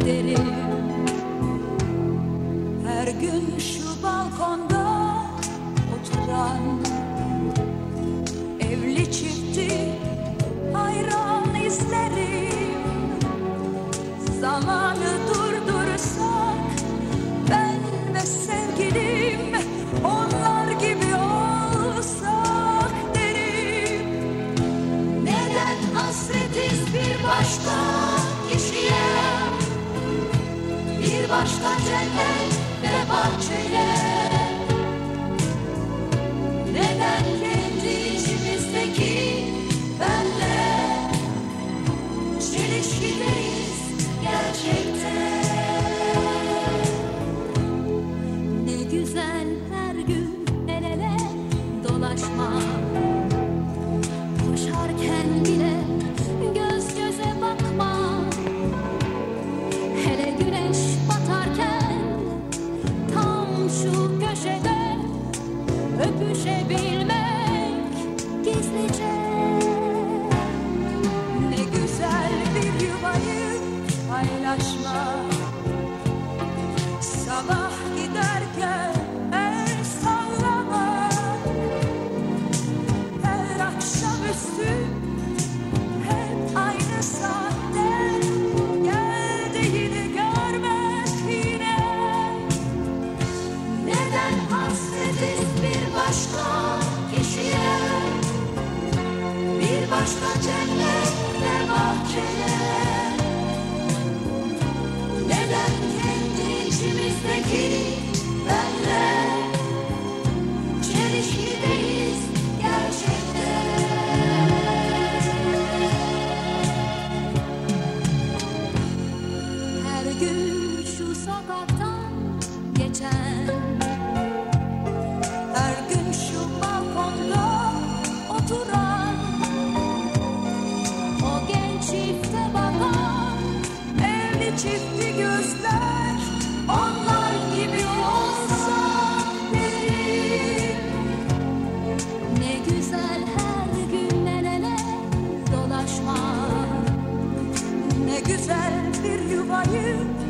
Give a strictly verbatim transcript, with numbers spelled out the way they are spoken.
derim. Her gün şu balkonda oturan evli çifti hayran izlerim. Zamanı durdursak ben ve sevgilim onlar gibi olsak derim. Neden hasretiz bir başka kişiye, bir başka cennet ve bahçeye? Neden kendi içimizdeki benle çelişkideyiz gerçekten? Ne güzel her gün el ele dolaşmak, koşarken bile göz göze bakmak, hele güneş batarken tam şu köşede öpüşebilmek gizlice. Ne güzel bir yuvayı paylaşmak, sabah giderken el sallamak, her akşamüstü hep aynı saatte geldiğini görmek yine. Neden hasretiz bir başka kişiye, bir başka cennet ve bahçeye? Neden kendi içimizdeki benle çelişkideyiz gerçekten? Her gün şu sokaktan geçen, her gün şu balkonda oturan, o genç çifte bakan evli çifti gözler onlar gibi olsa derim. Ne güzel her gün el ele dolaşmak, ne güzel bir yuvayı